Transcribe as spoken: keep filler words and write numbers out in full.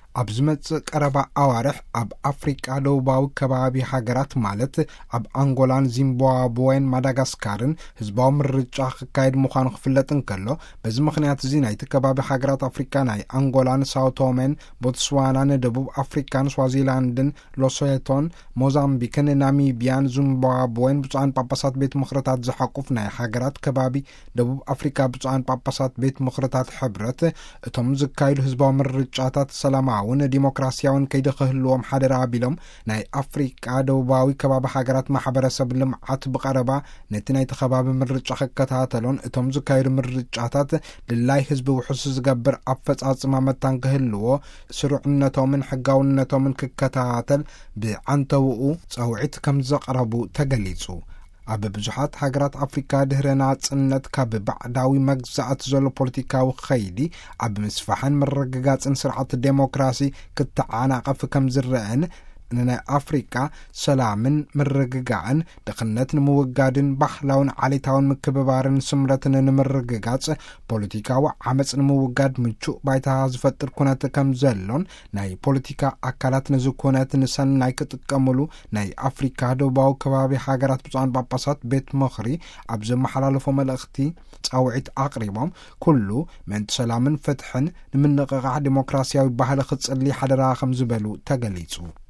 አብዝመጽ ቀረባ አዋርሕ አብ አፍሪካ ደቡባዊ ከባቢ ሀገራት ማለት አብ አንጎላን ዚምባብዌን ማዳጋስካርን ህዝባዊ ምርጫ ክካይድ ምዃኑ ክፍለጥን ከሎ በዚ ምክንያት እዚ ናይቲ ከባቢ ሀገራት አፍሪካ ናይ አንጎላን ሳውቶሜን ቦትስዋናን ደቡብ አፍሪካን ስዋዚላንድን ሎሶቶን ሞዛምቢክን ናሚቢያን ዚምባብዌን ብፁዓን ጳጳሳት ቤት ምክርታት ዝሓቁፍ ናይ ሀገራት ከባቢ ደቡብ አፍሪካ ብፁዓን ጳጳሳት ቤት ምክርታት ሕብረት እቶም ዝካይዱ ህዝባዊ ምርጫታት ሰላማ ውን ዲሞክራሲያውን ከይዲ ክህልዎም ሓደራ አቢሎም ናይ አፍሪካ ደቡባዊ ከባቢ ሃገራት ማሕበረሰብ ልምዓት ብቀረባ ነቲ ናይቲ ከባቢ ምርጫ ክከታተሎን እቶም ዝካየዱ ምርጫታት ድላይ ህዝቢ ውሕስ ዝገብር አፈጻጽማ መታን ክህልዎ ስሩዕነቶምን ሕጋውነቶምን ክከታተል ብዓንተውኡ ጸውዒት ከም ዘቕረቡ ተገሊጹ። ኣብ ብዙሓት ሃገራት አፍሪካ ድህረ ናጽነት ካብ ባዕዳዊ መግዛእት ዘሎ ፖለቲካዊ ኸይዲ ኣብ ምስፋሕን ምርግጋጽን ስርዓት ዴሞክራሲ ክትዓናቐፍ ከም ዝረአን ንናይ አፍሪካ ሰላምን ምርግጋዕን ድኽነት ንምውጋድን ባህላውን ዓሌታውን ምክብባርን ስምረትን ንምርግጋጽ ፖለቲካዊ ዓመፅ ንምውጋድ ምቹእ ባይታ ዝፈጥር ኩነት ከም ዘሎን ናይ ፖለቲካ አካላት ነዚ ኩነት ንሰናይ ክጥቀምሉ ናይ አፍሪካ ደቡባዊ ከባቢ ሃገራት ብፁዓን ጳጳሳት ቤት ምኽሪ ኣብ ዘመሓላለፎ መልእኽቲ ጻውዒት አቅሪቦም ኩሉ ምእንቲ ሰላምን ፍትሕን ንምንቕቓሕ ዲሞክራሲያዊ ባህሊ ክጽሊ ሓደራ ከም ዝበሉ ተገሊጹ።